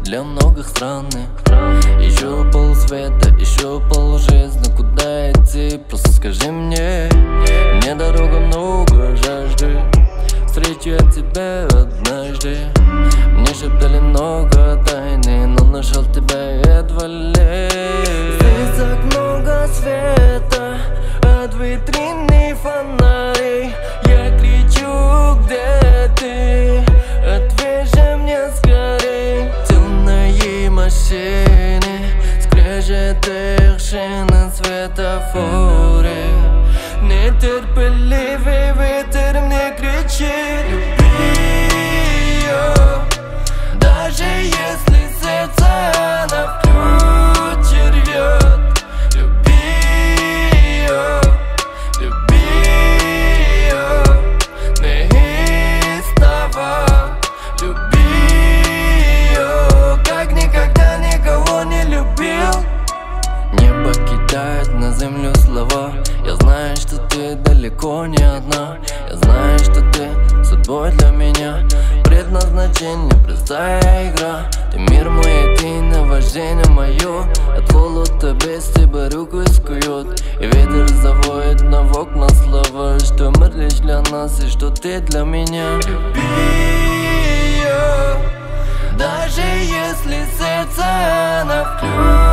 для многих странный. Еще полсвета, еще полжизни. Куда идти, просто скажи мне. Мне дорога много жажды встречи от тебя однажды. Мне шептали много тайны, но нашел тебя и отвалил. Здесь так много света от витрины фонарей. Я кричу, где ты? Ответь же мне скорей. Темные машины, скрежет их шины, светофоры. Нетерпеливый ветер мне кричит: люби ее, даже если сердце на ключе рвет. Люби ее, неистово. Люби ее, как никогда никого не любил. Небо кидает на землю слова. Я знаю, что ты далеко не одна. Я знаю, что ты судьбой для меня. Предназначение, простая игра. Ты мир мой, ты наваждение мое. От холода без тебя руку искует. И ветер завоет на в окна слова, что мир лишь для нас и что ты для меня. Люби ее, даже если сердце на ключ.